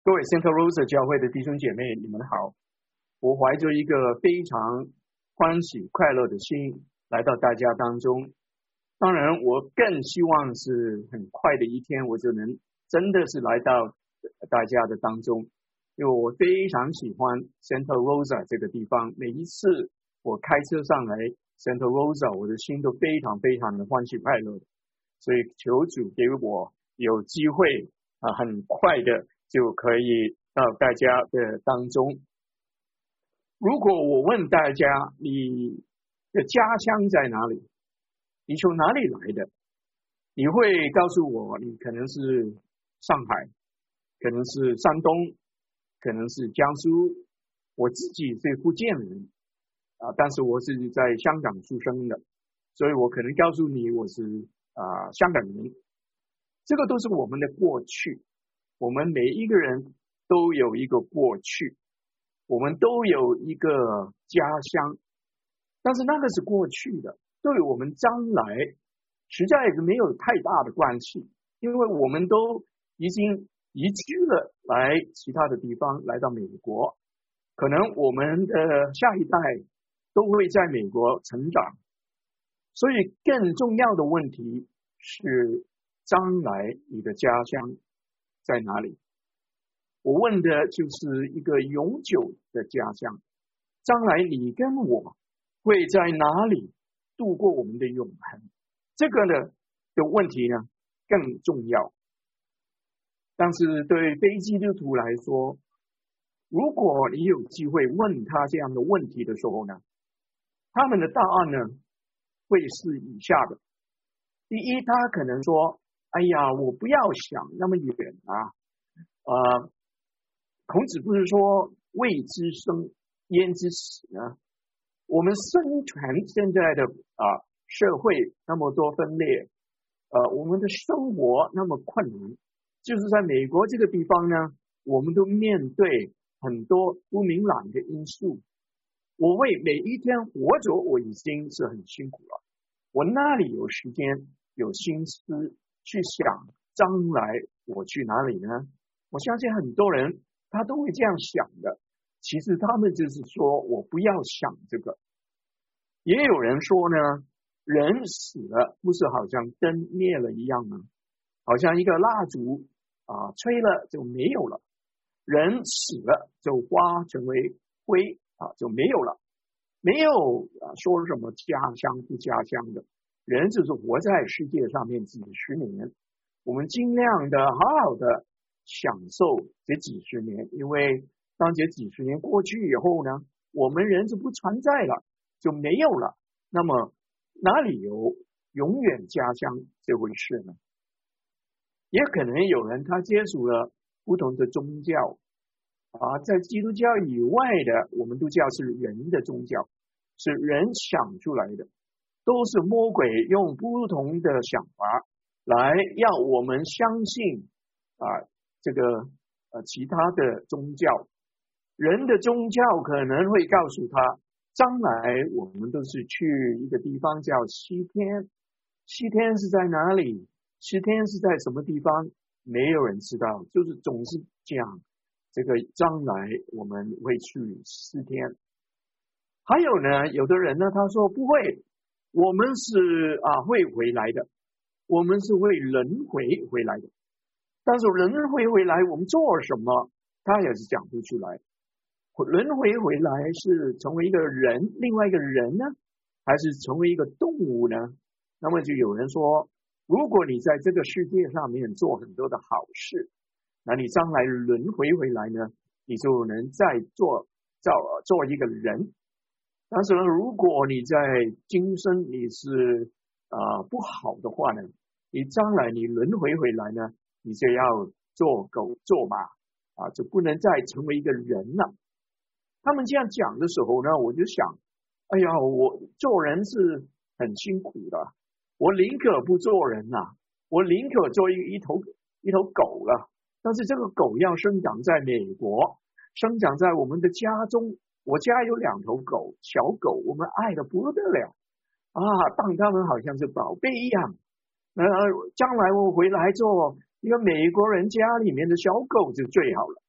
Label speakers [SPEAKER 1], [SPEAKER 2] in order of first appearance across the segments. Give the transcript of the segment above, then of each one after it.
[SPEAKER 1] 各位 Santa Rosa 教会的弟兄姐妹，你们好！我怀着一个非常欢喜快乐的心来到大家当中。当然，我更希望是很快的一天，我就能真的是来到大家的当中，因为我非常喜欢 Santa Rosa 这个地方。每一次我开车上来 Santa Rosa， 我的心都非常非常的欢喜快乐的。所以求主给我有机会很快的就可以到大家的当中。如果我问大家你的家乡在哪里，你从哪里来的，你会告诉我你可能是上海，可能是山东，可能是江苏。我自己是福建人但是我是在香港出生的，所以我可能告诉你我是香港人。这个都是我们的过去，我们每一个人都有一个过去，我们都有一个家乡，但是那个是过去的，对我们将来实在是没有太大的关系，因为我们都已经移居了来其他的地方，来到美国，可能我们的下一代都会在美国成长，所以更重要的问题是将来你的家乡在哪里？我问的就是一个永久的家乡，将来你跟我会在哪里度过我们的永恒？这个呢的问题呢更重要。但是对非基督徒来说，如果你有机会问他这样的问题的时候呢，他们的答案呢会是以下的。第一，他可能说，哎呀，我不要想那么远孔子不是说未知生焉知死呢？我们生存现在的社会那么多分裂，我们的生活那么困难，就是在美国这个地方呢，我们都面对很多不明朗的因素。我为每一天活着，我已经是很辛苦了，我哪里有时间有心思去想将来我去哪里呢？我相信很多人他都会这样想的，其实他们就是说我不要想这个。也有人说呢，人死了不是好像灯灭了一样吗？好像一个蜡烛吹了就没有了，人死了就化成为灰就没有了，没有说什么家乡不家乡的，人就是活在世界上面几十年，我们尽量的好好的享受这几十年，因为当这几十年过去以后呢，我们人就不存在了，就没有了，那么哪里有永远家乡这回事呢？也可能有人他接触了不同的宗教在基督教以外的，我们都叫是人的宗教，是人想出来的，都是魔鬼用不同的想法来要我们相信这个其他的宗教。人的宗教可能会告诉他，将来我们都是去一个地方叫西天，西天是在哪里？西天是在什么地方？没有人知道，就是总是讲这个将来我们会去西天。还有呢，有的人呢他说不会，我们是会回来的，我们是会轮回回来的，但是轮回回来我们做什么他也是讲不出来。轮回回来是成为一个人，另外一个人呢，还是成为一个动物呢？那么就有人说，如果你在这个世界上面做很多的好事，那你将来轮回回来呢，你就能再做一个人。但是呢，如果你在今生你是不好的话呢，你将来你轮回回来呢，你就要做狗做马就不能再成为一个人了。他们这样讲的时候呢，我就想，哎呀，我做人是很辛苦的，我宁可不做人我宁可做一头狗了。但是这个狗要生长在美国，生长在我们的家中，我家有2头狗，小狗，我们爱的不得了当他们好像是宝贝一样。将来我回来做一个美国人家里面的小狗就最好了。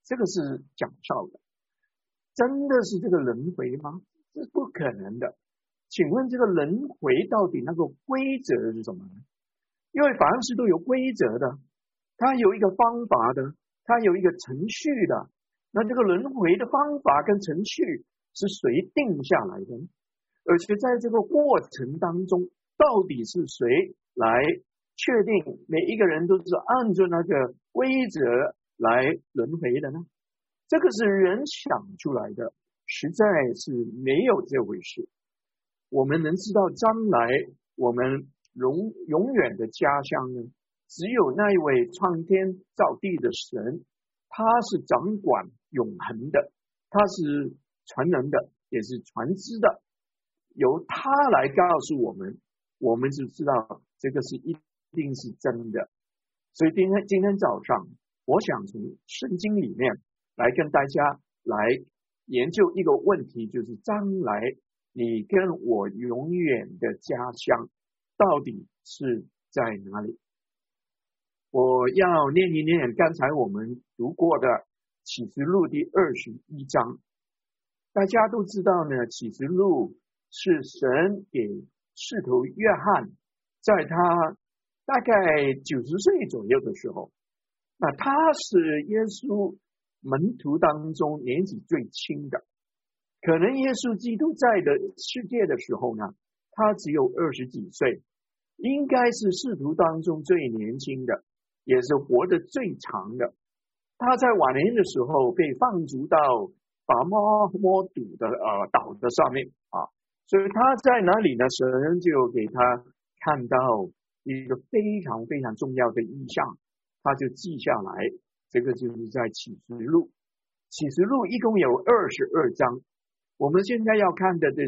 [SPEAKER 1] 这个是讲笑的。真的是这个轮回吗？这是不可能的。请问这个轮回到底那个规则是什么呢？因为凡事都有规则的，它有一个方法的，它有一个程序的。那这个轮回的方法跟程序是谁定下来的呢？而且在这个过程当中，到底是谁来确定每一个人都是按照那个规则来轮回的呢？这个是人想出来的，实在是没有这回事。我们能知道将来我们永远的家乡呢，只有那一位创天造地的神，他是掌管永恒的，他是全能的，也是全知的，由他来告诉我们，我们就知道这个是一定是真的。所以今天早上，我想从圣经里面来跟大家来研究一个问题，就是将来你跟我永远的家乡到底是在哪里？我要念一念刚才我们读过的启示录第21章。大家都知道呢，启示录是神给使徒约翰在他大概90岁左右的时候，那他是耶稣门徒当中年纪最轻的，可能耶稣基督在的世界的时候呢，他只有20几岁，应该是使徒当中最年轻的，也是活得最长的。他在晚年的时候被放逐到拔摩岛的岛的上面啊，所以他在那里呢，神就给他看到一个非常非常重要的意象，他就记下来。这个就是在启示录，启示录一共有22章，我们现在要看的这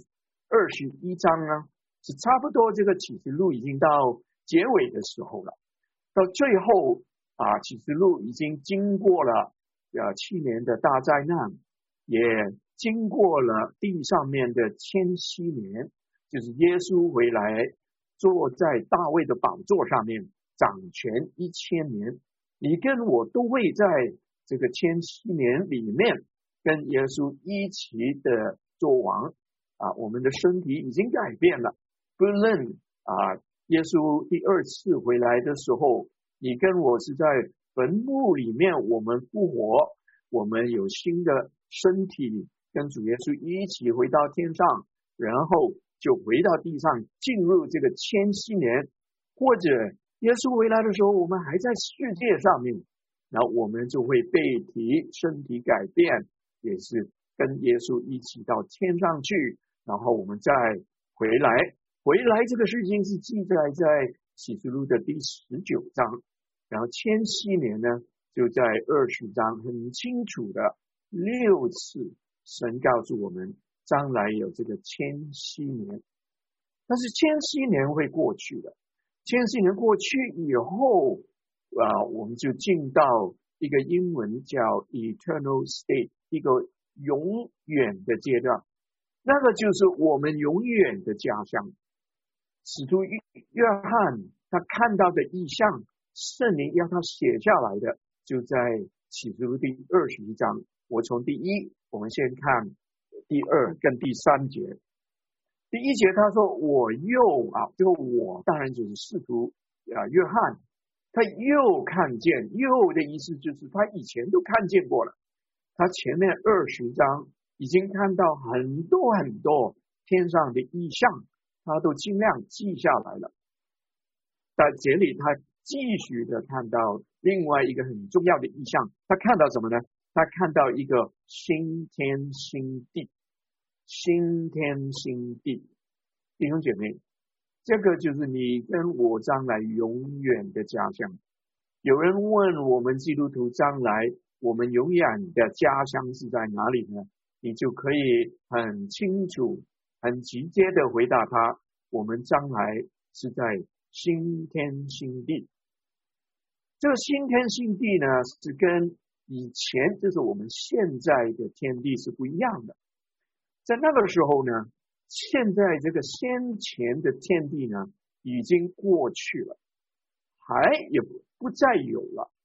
[SPEAKER 1] 21章呢，是差不多这个启示录已经到结尾的时候了。到最后启示录已经经过了7年的大灾难，也经过了地上面的1000年，就是耶稣回来坐在大卫的宝座上面掌权1000年。你跟我都会在这个1000年里面跟耶稣一起的做王我们的身体已经改变了，不论耶稣第2次回来的时候，你跟我是在坟墓里面，我们复活，我们有新的身体，跟主耶稣一起回到天上，然后就回到地上，进入这个1000年，或者耶稣回来的时候，我们还在世界上面，然后我们就会被提，身体改变，也是跟耶稣一起到天上去，然后我们再回来。回来这个事情是记载在启示录的第19章，然后1000年呢，就在20章很清楚的6次，神告诉我们将来有这个1000年，但是1000年会过去的。1000年过去以后我们就进到一个英文叫 eternal state， 一个永远的阶段，那个就是我们永远的家乡。使徒约翰他看到的意象，圣灵要他写下来的，就在启示录第21章。我从我们先看第2跟第3节。第1节他说我又这个我当然就是使徒约翰，他又看见，又的意思就是他以前都看见过了，他前面20章已经看到很多很多天上的意象，他都尽量记下来了。在这里他继续的看到另外一个很重要的意象，他看到什么呢？他看到一个新天新地，新天新地。弟兄姐妹，这个就是你跟我将来永远的家乡。有人问我们基督徒将来我们永远的家乡是在哪里呢？你就可以很清楚很直接的回答他，我们将来是在新天新地。这个新天新地呢，是跟以前就是我们现在的天地是不一样的。在那个时候呢，现在这个先前的天地呢已经过去了，也不再有了。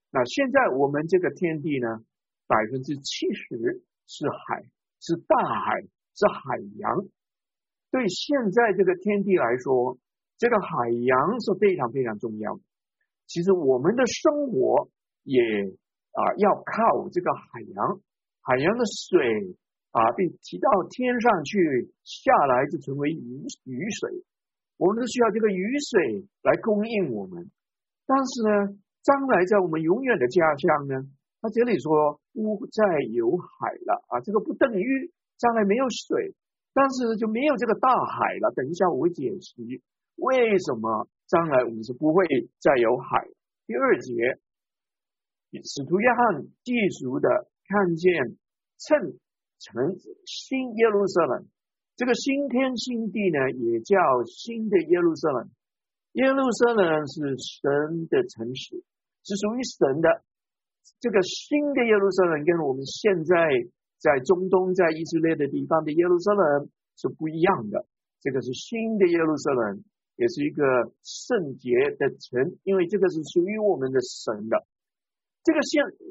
[SPEAKER 1] 那现在我们这个天地呢，70%是海，是大海，是海洋。对现在这个天地来说，这个海洋是非常非常重要的。其实我们的生活也要靠这个海洋，海洋的水被提到天上去，下来就成为雨水，我们都需要这个雨水来供应我们。但是呢，将来在我们永远的家乡呢，他这里说不再有海了这个不等于将来没有水，但是就没有这个大海了。等一下我会解析为什么将来我们是不会再有海。第2节，使徒约翰记述的看见趁成新耶路撒冷，这个新天新地呢，也叫新的耶路撒冷。耶路撒冷是神的城市，是属于神的。这个新的耶路撒冷跟我们现在在中东在以色列的地方的耶路撒冷是不一样的。这个是新的耶路撒冷，也是一个圣洁的城，因为这个是属于我们的神的。这个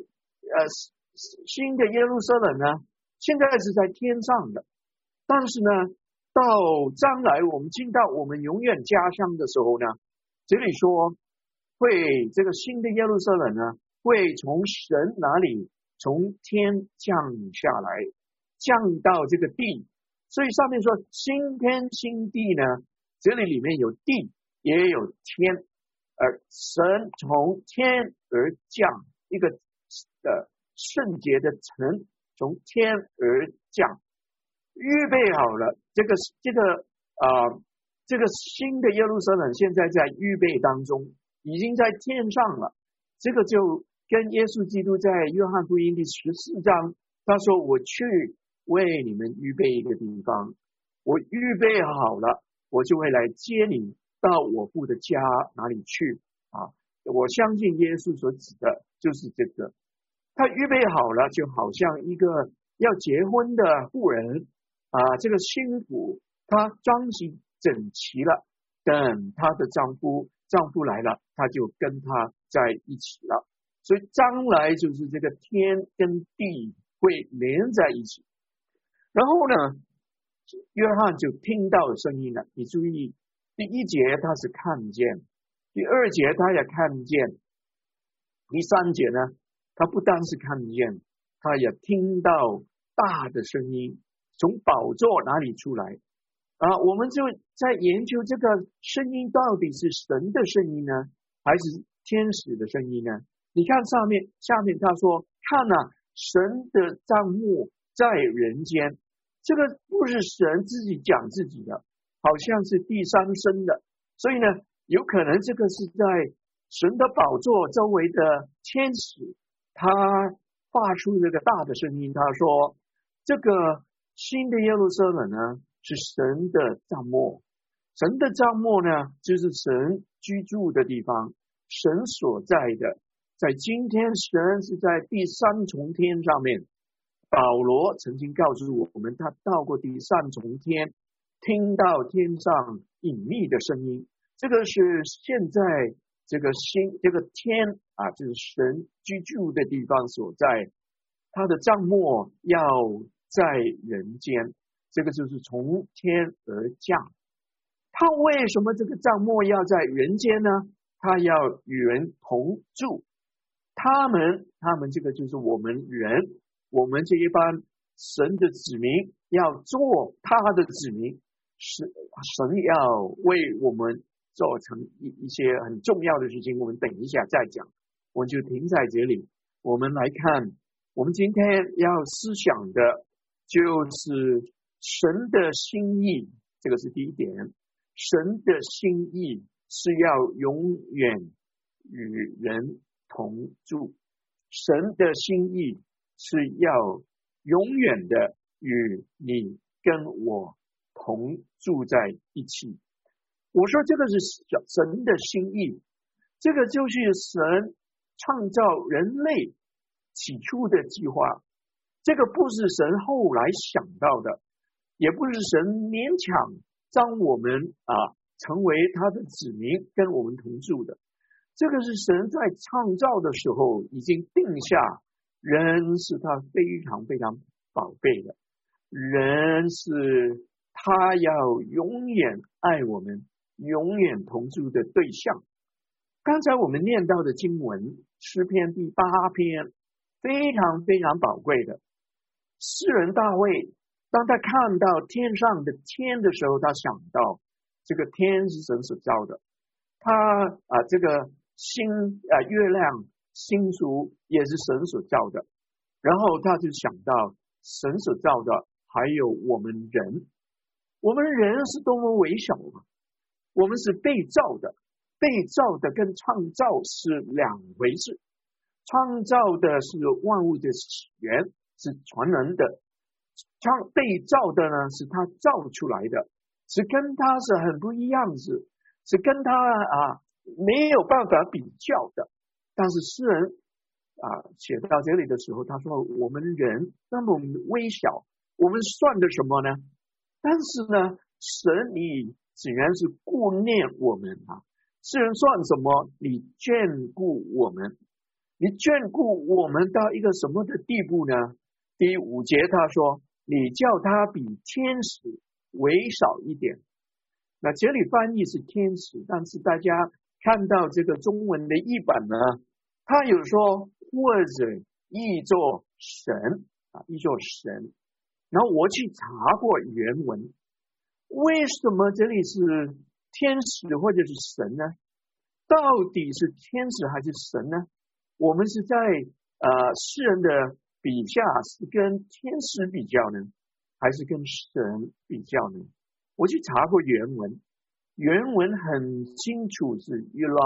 [SPEAKER 1] 新的耶路撒冷呢，现在是在天上的，但是呢，到将来我们进到我们永远家乡的时候呢，这里说会这个新的耶路撒冷呢，会从神哪里从天降下来，降到这个地。所以上面说新天新地呢，这里面有地也有天，而神从天而降，一个圣洁的城从天而降，预备好了这个新的耶路撒冷现在在预备当中，已经在天上了。这个就跟耶稣基督在约翰福音第14章他说我去为你们预备一个地方，我预备好了，我就会来接你到我父的家哪里去我相信耶稣所指的就是这个，他预备好了，就好像一个要结婚的妇人这个新妇她装饰整齐了，等她的丈夫来了，她就跟他在一起了。所以将来就是这个天跟地会连在一起。然后呢，约翰就听到声音了。你注意，第1节他是看见，第2节他也看见，第3节呢，他不单是看见，他也听到大的声音从宝座哪里出来我们就在研究这个声音到底是神的声音呢，还是天使的声音呢？你看下面他说，看神的帐幕在人间，这个不是神自己讲自己的，好像是第三身的，所以呢，有可能这个是在神的宝座周围的天使，他发出这个大的声音，他说这个新的耶路撒冷呢是神的帐幕，神的帐幕呢就是神居住的地方，神所在的。在今天神是在第3重天上面，保罗曾经告诉我们，他到过第3重天，听到天上隐秘的声音，这个是现在这个天就是神居住的地方所在，他的帐幕要在人间，这个就是从天而降。他为什么这个帐幕要在人间呢？他要与人同住，他们这个就是我们人，我们这一班神的子民要做他的子民，神要为我们做成一些很重要的事情，我们等一下再讲，我们就停在这里。我们来看，我们今天要思想的就是神的心意，这个是第一点，神的心意是要永远与人同住，神的心意是要永远的与你跟我同住在一起。我说这个是神的心意，这个就是神创造人类起初的计划，这个不是神后来想到的，也不是神勉强让我们成为他的子民跟我们同住的， 这个是神在创造的时候已经定下，人是他非常非常宝贝的，人是他要永远爱我们，永远同住的对象。刚才我们念到的经文诗篇第8篇，非常非常宝贵的。诗人大卫当他看到天上的天的时候，他想到这个天是神所造的，他这个星月亮星宿也是神所造的，然后他就想到神所造的还有我们人，我们人是多么微小啊！我们是被造的，被造的跟创造是两回事。创造的是万物的起源，是全能的；被造的呢，是他造出来的，是跟他是很不一样，是跟他没有办法比较的。但是诗人写到这里的时候，他说我们人那么微小，我们算的什么呢？但是呢，神你竟然是顾念我们啊！诗人算什么？你眷顾我们，你眷顾我们到一个什么的地步呢？第5节他说，你叫他比天使微少一点。那这里翻译是天使，但是大家看到这个中文的译本呢，他有说或者译作神译作神。然后我去查过原文，为什么这里是天使或者是神呢？到底是天使还是神呢？我们是在诗人的笔下是跟天使比较呢，还是跟神比较呢？我去查过原文，原文很清楚是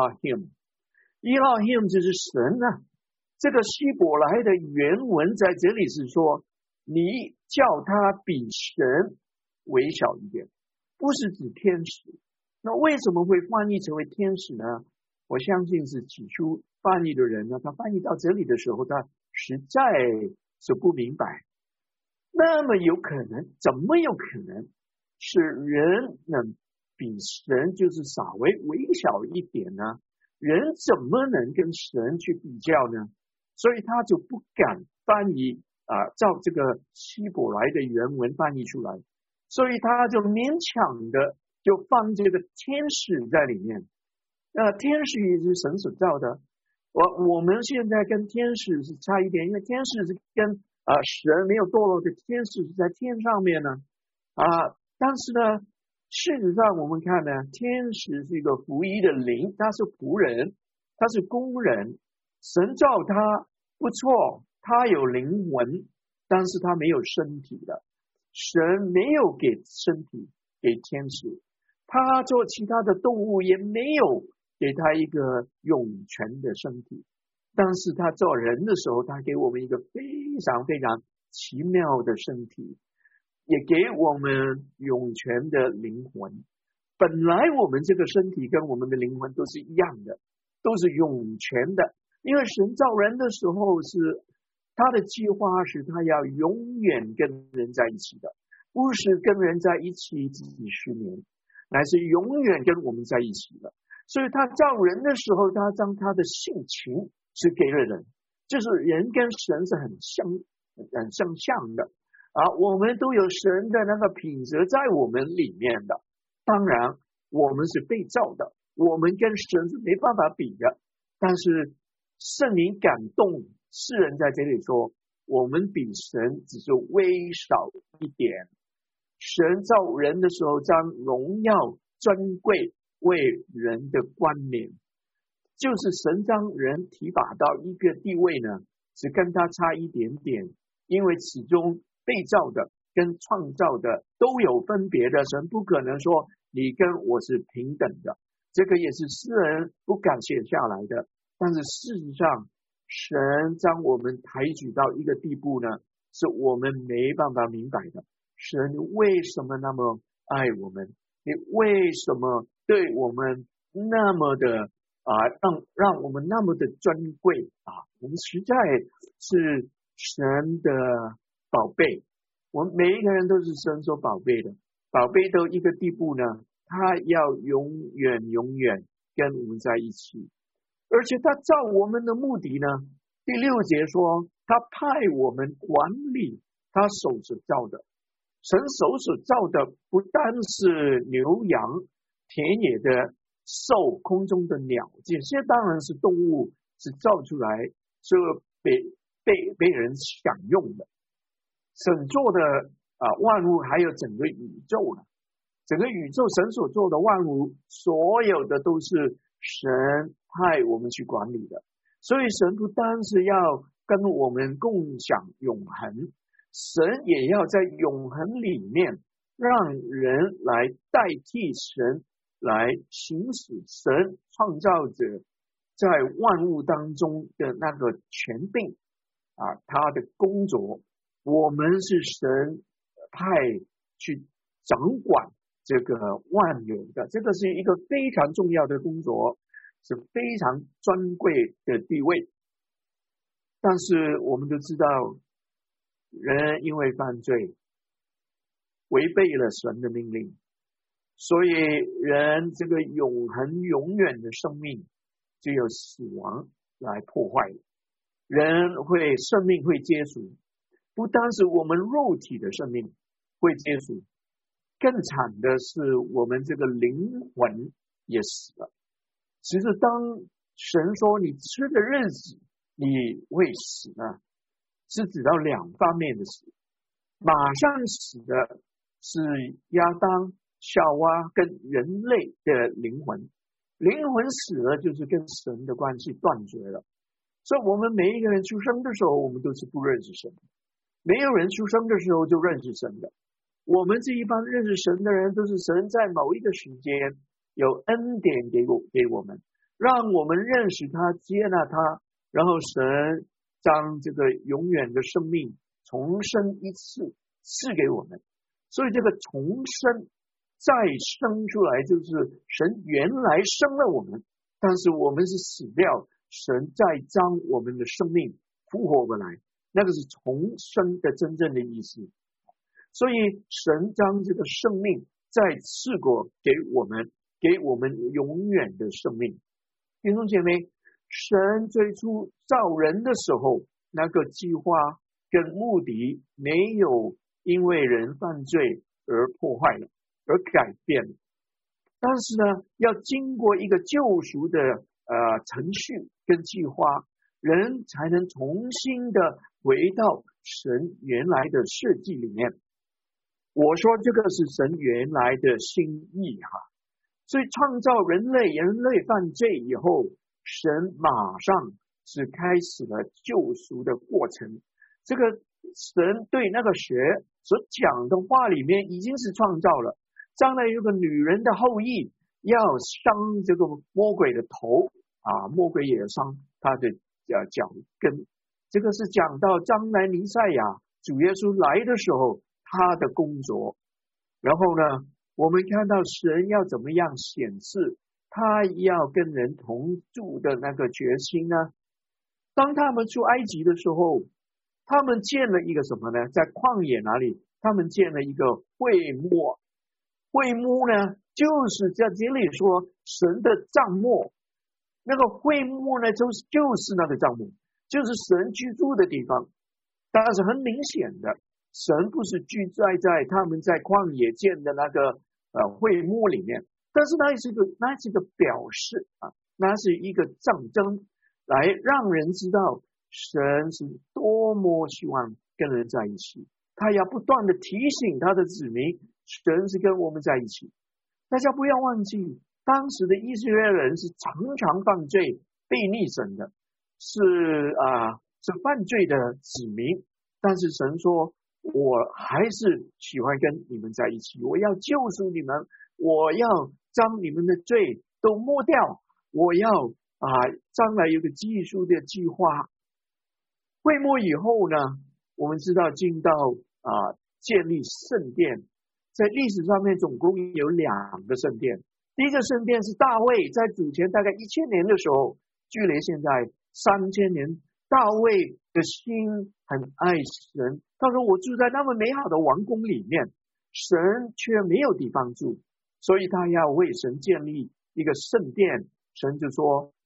[SPEAKER 1] Elohim 就是神啊。这个希伯来的原文在这里是说，你叫他比神微小一点，不是指天使。那为什么会翻译成为天使呢？我相信是起初翻译的人呢，他翻译到这里的时候，他实在是不明白。那么有可能，怎么有可能是人能比神就是稍微微小一点呢？人怎么能跟神去比较呢？所以他就不敢翻译照这个希伯来的原文翻译出来，所以他就勉强的就放这个天使在里面。天使也是神所造的，我们现在跟天使是差一点，因为天使是跟神没有堕落的天使是在天上面呢但是呢，事实上我们看呢，天使是一个服役的灵，他是仆人，他是工人，神造他不错，他有灵魂，但是他没有身体的，神没有给身体给天使，他做其他的动物也没有给他一个永全的身体，但是他做人的时候，他给我们一个非常非常奇妙的身体，也给我们永全的灵魂。本来我们这个身体跟我们的灵魂都是一样的，都是永全的，因为神造人的时候是他的计划是他要永远跟人在一起的，不是跟人在一起几十年，乃是永远跟我们在一起的。所以他造人的时候，他将他的性情是给了人，就是人跟神是很相像的我们都有神的那个品质在我们里面的。当然我们是被造的，我们跟神是没办法比的，但是圣灵感动世人在这里说，我们比神只是微少一点。神造人的时候将荣耀尊贵为人的冠冕，就是神将人提拔到一个地位呢，只跟他差一点点，因为始终被造的跟创造的都有分别的，神不可能说你跟我是平等的，这个也是诗人不敢写下来的。但是事实上，神将我们抬举到一个地步呢，是我们没办法明白的。神为什么那么爱我们？你为什么对我们那么的让我们那么的尊贵我们实在是神的宝贝，我们每一个人都是神所宝贝的，宝贝到一个地步呢，他要永远跟我们在一起。 而且他造我们的目的呢，第6节说他派我们管理他手所造的。神手所造的不单是牛羊、田野的兽、空中的鸟，这些当然是动物，是造出来是被人享用的。神做的万物，还有整个宇宙呢，整个宇宙神所做的万物，所有的都是神派我们去管理的。所以神不单是要跟我们共享永恒，神也要在永恒里面让人来代替神来行使神创造者在万物当中的那个权柄他的工作。我们是神派去掌管这个万有的，这个是一个非常重要的工作，是非常尊贵的地位。但是我们都知道，人因为犯罪违背了神的命令，所以人这个永恒永远的生命就有死亡来破坏。生命会结束，不单是我们肉体的生命会结束，更惨的是我们这个灵魂也死了。其实当神说你吃的日子你会死呢，是指到2方面的死。马上死的是亚当、夏娃跟人类的灵魂，灵魂死了就是跟神的关系断绝了。所以我们每一个人出生的时候，我们都是不认识神的，没有人出生的时候就认识神的。我们这一帮认识神的人，都是神在某一个时间有恩典给我们，让我们认识他，接纳他，然后神将这个永远的生命重生一次赐给我们。所以这个重生再生出来，就是神原来生了我们，但是我们是死掉，神再将我们的生命复活过来，那个是重生的真正的意思。所以神将这个生命再赐过给我们永远的生命。弟兄姐妹，神最初造人的时候，那个计划跟目的没有因为人犯罪而破坏了，而改变了。但是呢，要经过一个救赎的程序跟计划，人才能重新的回到神原来的设计里面。我说这个是神原来的心意所以创造人类犯罪以后，神马上是开始了救赎的过程。这个神对那个蛇所讲的话里面已经是创造了，将来有个女人的后裔要伤这个魔鬼的头魔鬼也伤他的脚跟。这个是讲到将来弥赛亚主耶稣来的时候他的工作。然后呢，我们看到神要怎么样显示他要跟人同住的那个决心呢？当他们出埃及的时候，他们建了一个什么呢？在旷野哪里？他们建了一个会幕。会幕呢，就是在这里说神的帐幕。那个会幕呢，就是那个帐幕，就是神居住的地方。但是很明显的，神不是居在他们在旷野建的那个会幕里面，但是那是一个表示那是一个象征，来让人知道神是多么希望跟人在一起。他要不断的提醒他的子民，神是跟我们在一起。大家不要忘记，当时的以色列人是常常犯罪背逆神的，是犯罪的子民。但是神说，我还是喜欢跟你们在一起，我要救赎你们，我要将你们的罪都抹掉，我要将来有个技术的计划。会幕以后呢，我们知道进到建立圣殿，在历史上面总共有2个圣殿。第一个圣殿是大卫在主前大概1000年的时候，距离现在3000年，大卫的心很爱神，他说我住在那么美好的王宫里面，神却没有地方住，所以他要为神建立一个圣殿。神就说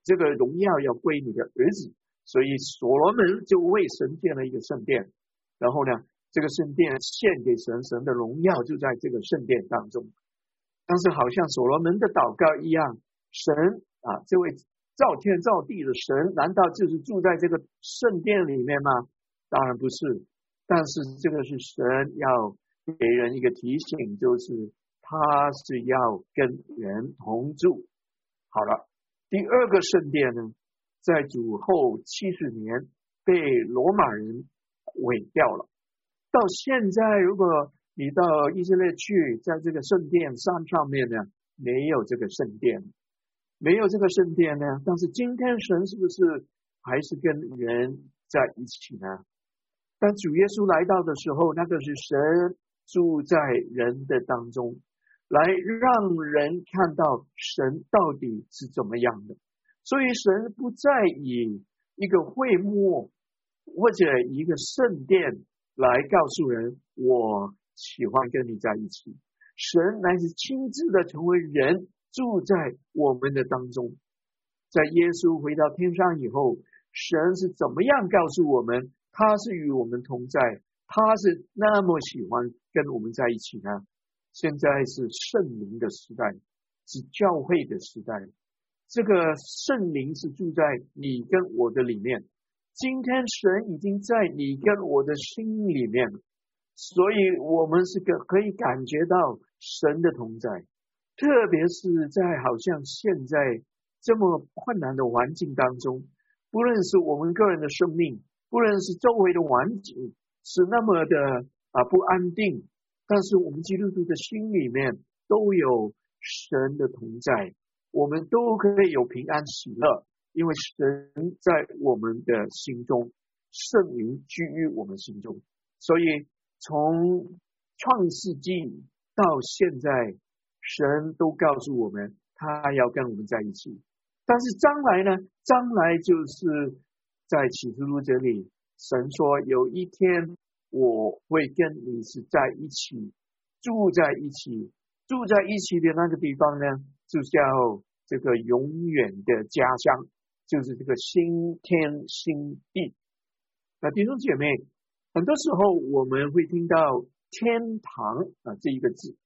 [SPEAKER 1] 这个荣耀要归你的儿子。所以所罗门就为神建了一个圣殿，然后呢，这个圣殿献给神，神的荣耀就在这个圣殿当中。但是好像所罗门的祷告一样，神这位造天造地的神，难道就是住在这个圣殿里面吗？当然不是。但是这个是神要给人一个提醒，就是他是要跟人同住。好了，第二个圣殿呢，在主后70年被罗马人毁掉了。到现在，如果你到以色列去，在这个圣殿山上面呢，没有这个圣殿，没有这个圣殿呢。但是今天神是不是还是跟人在一起呢？当主耶稣来到的时候，那个是神住在人的当中，来让人看到神到底是怎么样的。所以神不再以一个会幕或者一个圣殿来告诉人我喜欢跟你在一起，神乃是亲自的成为人，住在我们的当中。在耶稣回到天上以后，神是怎么样告诉我们他是与我们同在，他是那么喜欢跟我们在一起呢？现在是圣灵的时代，是教会的时代，这个圣灵是住在你跟我的里面。今天神已经在你跟我的心里面，所以我们是可以感觉到神的同在。特别是在好像现在这么困难的环境当中，不论是我们个人的生命，不论是周围的环境是那么的不安定，但是我们基督徒的心里面都有神的同在，我们都可以有平安喜乐，因为神在我们的心中，圣灵居于我们心中。所以从创世纪到现在，神都告诉我们他要跟我们在一起。但是将来呢？将来就是在启示录这里，神说有一天我会跟你是在一起，住在一起。住在一起的那个地方呢，就叫这个永远的家乡，就是这个新天新地。那弟兄姐妹，很多时候我们会听到天堂这一个字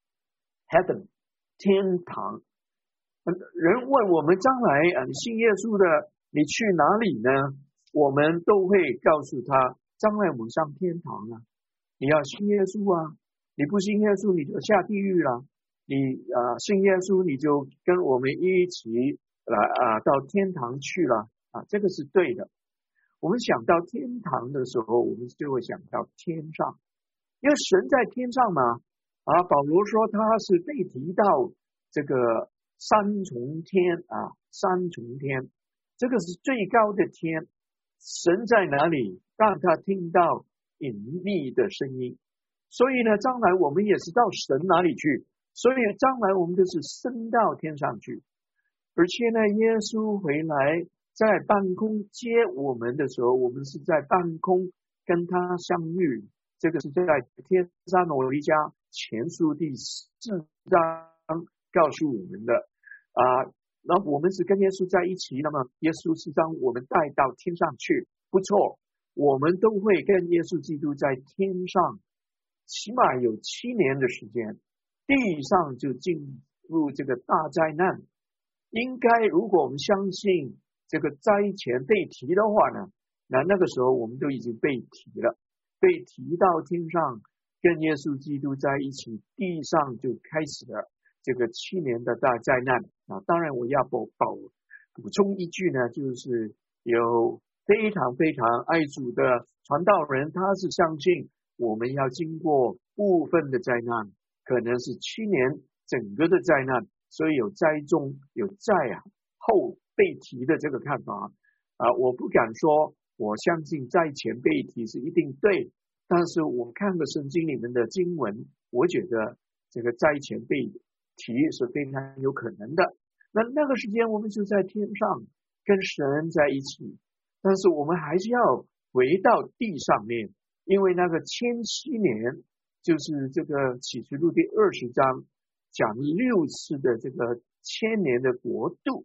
[SPEAKER 1] heaven 天堂。人问我们将来你信耶稣的你去哪里呢？我们都会告诉他，将来我们上天堂啊，你要信耶稣啊，你不信耶稣你就下地狱了，你信耶稣你就跟我们一起到天堂去了这个是对的。我们想到天堂的时候，我们就会想到天上，因为神在天上嘛保罗说他是被提到这个三重天三重天，这个是最高的天。神在哪里？让他听到隐秘的声音。所以呢，将来我们也是到神哪里去，所以将来我们就是升到天上去。而且呢，耶稣回来在半空接我们的时候，我们是在半空跟他相遇。这个是在帖撒罗尼迦前书第4章告诉我们的那我们是跟耶稣在一起，那么耶稣是将我们带到天上去，不错，我们都会跟耶稣基督在天上起码有7年的时间，地上就进入这个大灾难。应该如果我们相信这个灾前被提的话呢，那个时候我们就已经被提了，被提到天上跟耶稣基督在一起，地上就开始了这个7年的大灾难当然我要补充一句呢，就是有非常非常爱主的传道人，他是相信我们要经过部分的灾难，可能是7年整个的灾难，所以有灾中有灾后被提的这个看法我不敢说我相信灾前被提是一定对，但是我看了圣经里面的经文，我觉得这个灾前被提是非常有可能的。那个时间我们就在天上跟神在一起，但是我们还是要回到地上面，因为那个1007年就是这个启示录第20章讲6次的这个1000年的国度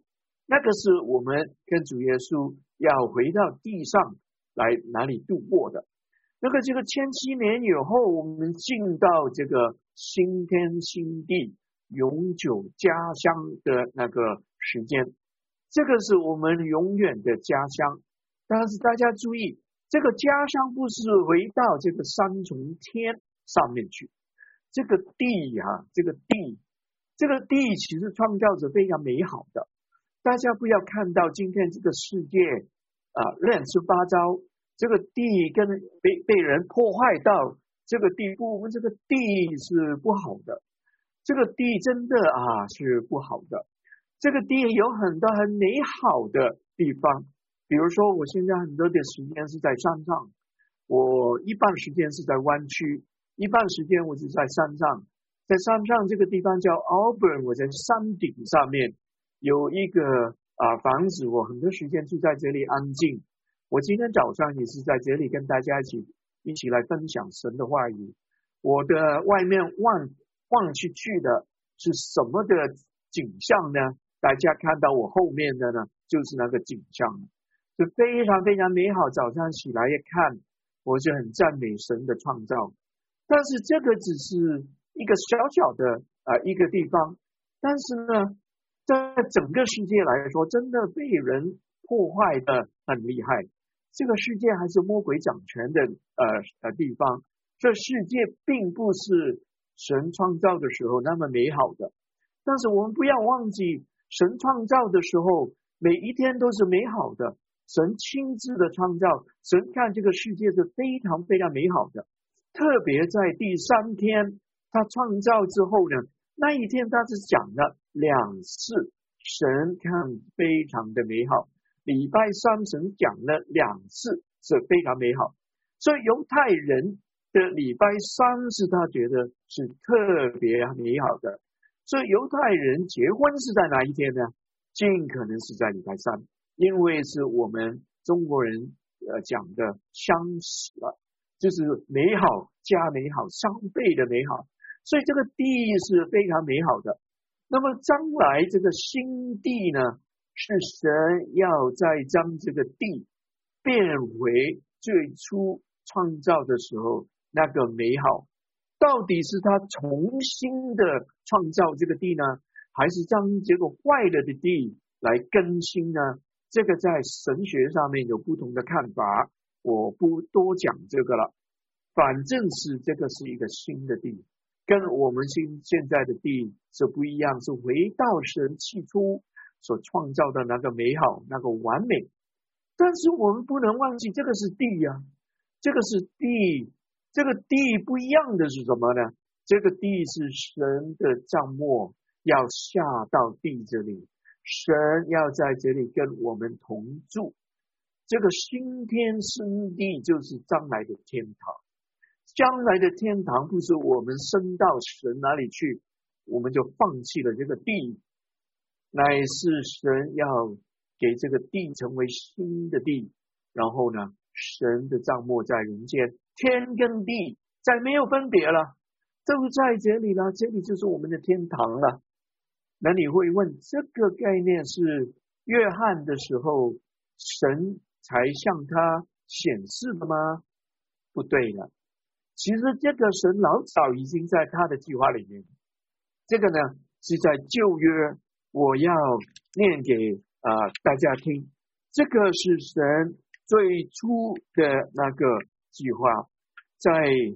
[SPEAKER 1] 那个是我们跟主耶稣要回到地上来哪里度过的。那个这个1700年以后，我们进到这个新天新地永久家乡的那个时间，这个是我们永远的家乡。但是大家注意，这个家乡不是回到这个三重天上面去，这个地啊，这个地其实创造者非常美好的。大家不要看到今天这个世界乱七八糟，这个地跟被人破坏到这个地步，这个地是不好的，这个地真的是不好的。这个地有很多很美好的地方，比如说我现在很多的时间是在山上，我一半时间是在湾区，一半时间我是在山上。在山上这个地方叫 Auburn， 我在山顶上面有一个房子，我很多时间住在这里安静。我今天早上也是在这里跟大家一起来分享神的话语。我的外面望去的是什么的景象呢？大家看到我后面的呢，就是那个景象，就非常非常美好。早上起来一看，我就很赞美神的创造。但是这个只是一个小小的一个地方，但是呢，在整个世界来说，真的被人破坏的很厉害。这个世界还是魔鬼掌权的地方，这世界并不是神创造的时候那么美好的。但是我们不要忘记，神创造的时候每一天都是美好的，神亲自的创造，神看这个世界是非常非常美好的。特别在第3天他创造之后呢，那一天他是讲了2次，神看非常的美好。礼拜3神讲了2次，是非常美好。所以犹太人的礼拜3是他觉得是特别美好的。所以犹太人结婚是在哪一天呢？尽可能是在礼拜3，因为是我们中国人讲的相似了，就是美好加美好，3倍的美好。所以这个地是非常美好的。那么将来这个新地呢，是神要再将这个地变回最初创造的时候那个美好。到底是他重新的创造这个地呢，还是将这个坏了的地来更新呢？这个在神学上面有不同的看法，我不多讲这个了。反正是这个是一个新的地，跟我们现在的地是不一样，是回到神起初所创造的那个美好，那个完美。但是我们不能忘记，这个是地呀，这个是地，这个地不一样的是什么呢？这个地是神的帐幕要下到地这里，神要在这里跟我们同住。这个新天新地就是将来的天堂。将来的天堂不是我们升到神哪里去，我们就放弃了这个地，乃是神要给这个地成为新的地，然后呢，神的帐幕在人间，天跟地再没有分别了，都在这里了，这里就是我们的天堂了。那你会问，这个概念是约翰的时候神才向他显示的吗？不对了，其实这个神老早已经在他的计划里面。这个呢是在旧约，我要念给大家听。这个是神最初的那个计划，在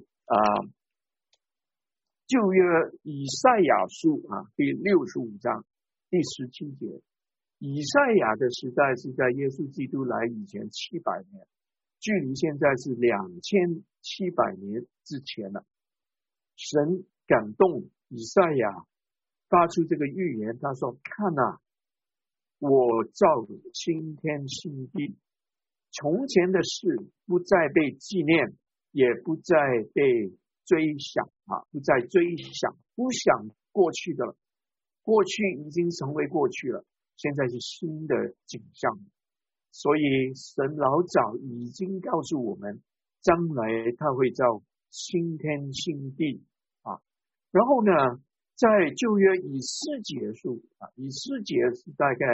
[SPEAKER 1] 旧约以赛亚书第65章第17节。以赛亚的时代是在耶稣基督来以前700年，距离现在是2700年之前了。神感动以赛亚发出这个预言，他说：看啊，我造新天新地，从前的事不再被纪念，也不再被追想不再追想，不想过去的了，过去已经成为过去了，现在是新的景象。所以神老早已经告诉我们，将来他会造新天新地然后呢，在旧约以斯结束以斯结是大概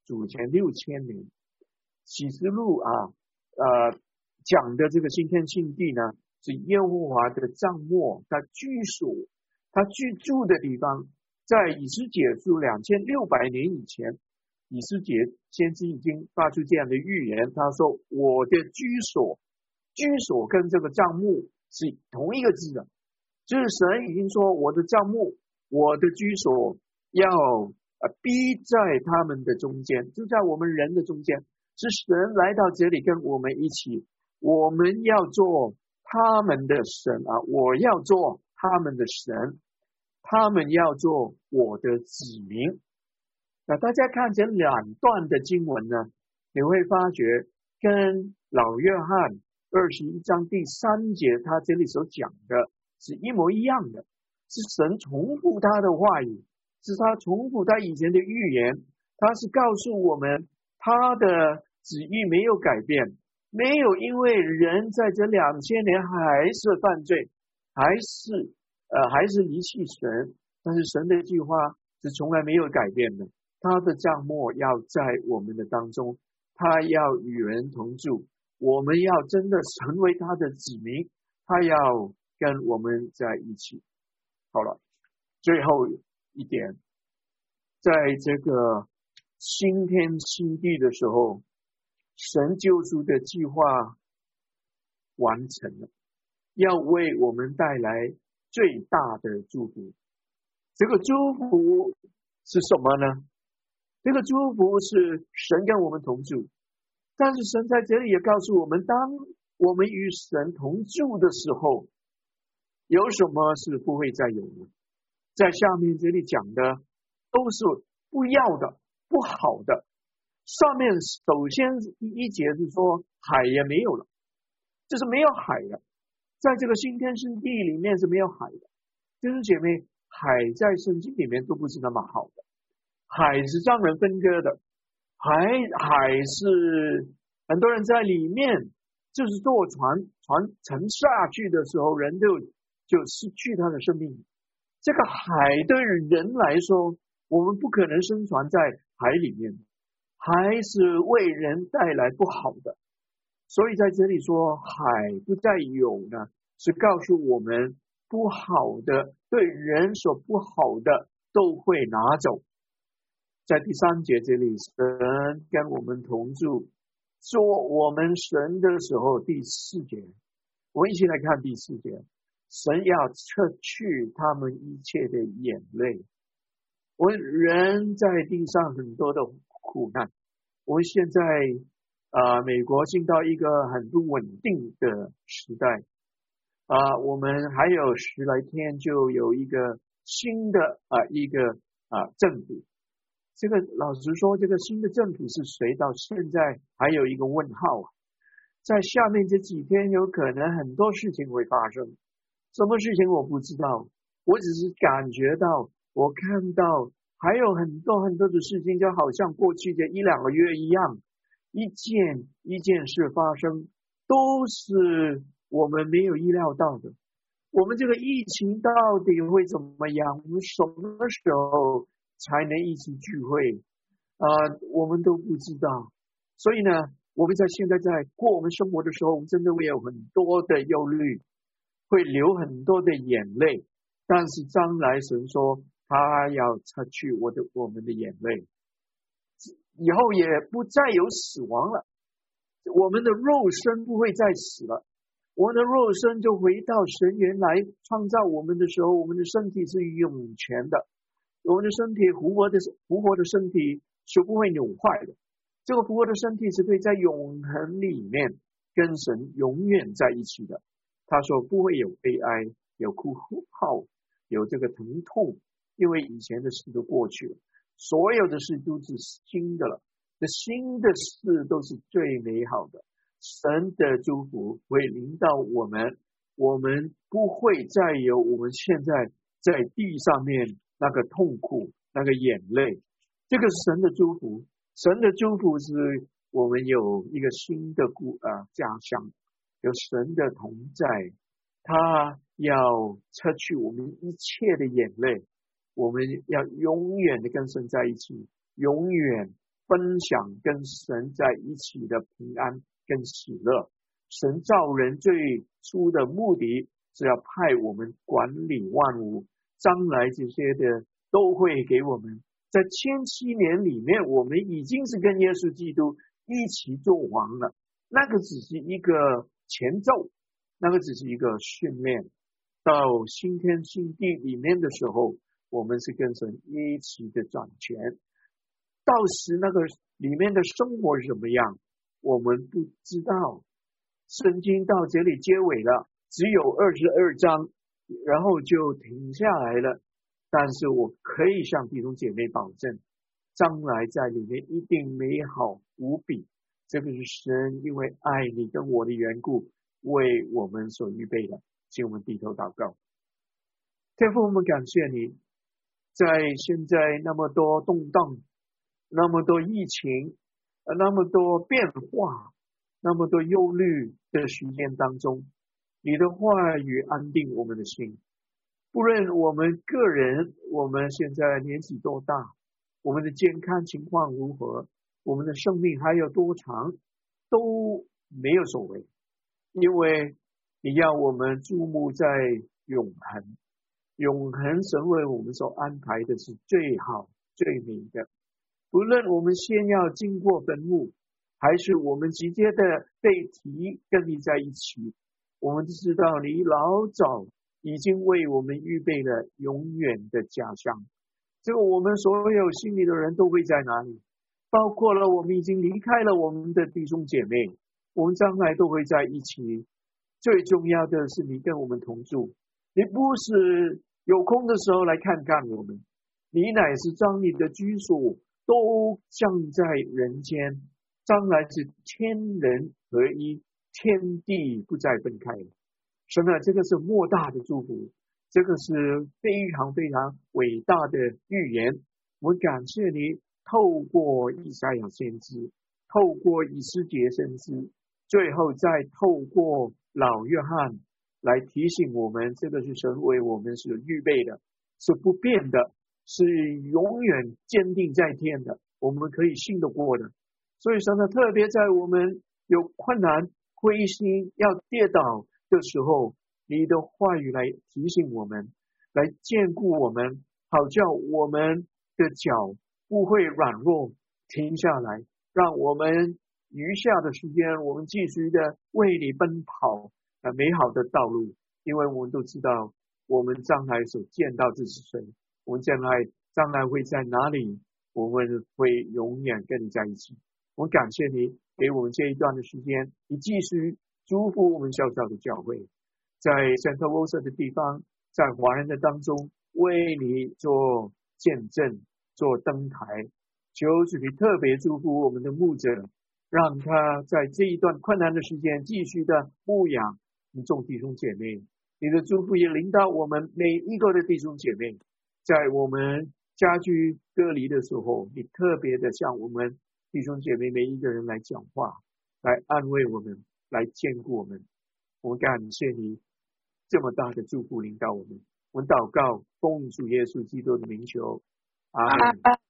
[SPEAKER 1] 主前6000年。启示录讲的这个新天新地呢，是耶和华的帐幕，他居所，他居住的地方。在以斯帖书2600年以前，以斯帖先知已经发出这样的预言，他说我的居所，居所跟这个帐幕是同一个字的，就是神已经说我的帐幕，我的居所要逼在他们的中间，就在我们人的中间，是神来到这里跟我们一起，我们要做他们的神我要做他们的神，他们要做我的子民。那大家看这两段的经文呢，你会发觉跟老约翰21章第3节他这里所讲的是一模一样的，是神重复他的话语，是他重复他以前的预言，他是告诉我们他的旨意没有改变，没有因为人在这2000年还是犯罪，还是离弃神，但是神的计划是从来没有改变的，他的帐幕要在我们的当中，他要与人同住，我们要真的成为他的子民，他要跟我们在一起。好了，最后一点，在这个新天新地的时候，神救赎的计划完成了，要为我们带来最大的祝福。这个祝福是什么呢？这个祝福是神跟我们同住，但是神在这里也告诉我们，当我们与神同住的时候，有什么是不会再有的？在下面这里讲的都是不要的、不好的。上面首先第一节是说海也没有了，就是没有海了，在这个新天新地里面是没有海的。弟兄姐妹，海在圣经里面都不是那么好的，海是让人分割的，海是很多人在里面就是坐船沉下去的时候，人就失去他的生命。这个海对人来说，我们不可能生存在海里面，海是为人带来不好的，所以在这里说海不再有呢，是告诉我们不好的，对人所不好的都会拿走。在第3节这里，神跟我们同住，做我们神的时候，第4节，我们一起来看第4节，神要撤去他们一切的眼泪。我们人在地上很多的苦难，我们现在美国进到一个很不稳定的时代我们还有10来天就有一个新的一个政府。这个老实说，这个新的政府是谁，到现在还有一个问号在下面这几天有可能很多事情会发生，什么事情我不知道，我只是感觉到，我看到还有很多很多的事情，就好像过去的1-2个月一样，一件一件事发生，都是我们没有意料到的。我们这个疫情到底会怎么样？我们什么时候才能一起聚会我们都不知道。所以呢，我们现在在过我们生活的时候，真的会有很多的忧虑，会流很多的眼泪，但是将来神说他要擦去我们的眼泪，以后也不再有死亡了，我们的肉身不会再死了，我们的肉身就回到神原来创造我们的时候，我们的身体是永全的，我们的身体复活的身体是不会扭坏的，这个复活的身体是可以在永恒里面跟神永远在一起的。他说不会有悲哀，有哭号，有这个疼痛，因为以前的事都过去了，所有的事都是新的了，这新的事都是最美好的。神的祝福会临到我们，我们不会再有我们现在在地上面那个痛苦，那个眼泪，这个是神的祝福。神的祝福是我们有一个新的家乡，有神的同在，他要擦去我们一切的眼泪，我们要永远的跟神在一起，永远分享跟神在一起的平安跟喜乐。神造人最初的目的是要派我们管理万物，将来这些的都会给我们。在1700年里面，我们已经是跟耶稣基督一起做王了。那个只是一个前奏，那个只是一个训练。到新天新地里面的时候，我们是跟神一起的掌权。到时那个里面的生活是怎么样，我们不知道。圣经到这里结尾了，只有22章，然后就停下来了。但是我可以向弟兄姐妹保证，将来在里面一定美好无比。这个是神因为爱你跟我的缘故，为我们所预备的。请我们低头祷告。天父，我们感谢你，在现在那么多动荡，那么多疫情，那么多变化，那么多忧虑的时间当中，你的话语安定我们的心。不论我们个人，我们现在年纪多大，我们的健康情况如何，我们的生命还有多长，都没有所谓，因为你要我们注目在永恒。永恒神为我们所安排的是最好最美的。不论我们先要经过坟墓，还是我们直接的被提跟你在一起，我们知道你老早已经为我们预备了永远的家乡。这个我们所有心里的人都会在哪里，包括了我们已经离开了我们的弟兄姐妹，我们将来都会在一起。最重要的是你跟我们同住，你不是有空的时候来看看我们，你乃是将你的居所都降在人间，将来是天人合一，天地不再分开了。神啊，这个是莫大的祝福，这个是非常非常伟大的预言。我们感谢你，透过以赛亚先知，透过以斯帖先知，最后再透过老约翰来提醒我们，这个是神为我们所预备的，是不变的，是永远坚定在天的，我们可以信得过的。所以神呢，特别在我们有困难、灰心、要跌倒的时候，你的话语来提醒我们，来坚固我们，好叫我们的脚不会软弱，停下来，让我们余下的时间，我们继续的为你奔跑美好的道路。因为我们都知道，我们将来所见到这是谁，我们将来会在哪里，我们会永远跟你在一起。我们感谢你给我们这一段的时间，你继续祝福我们小小的教会，在 Santa Rosa 的地方，在华人的当中为你做见证，做灯台。求主你特别祝福我们的牧者，让他在这一段困难的时间继续的牧养众弟兄姐妹。你的祝福也领导我们每一个的弟兄姐妹，在我们家居隔离的时候，你特别的向我们弟兄姐妹每一个人来讲话，来安慰我们，来坚固我们。我们感谢你这么大的祝福领导我们。我们祷告，奉主耶稣基督的名求，阿们。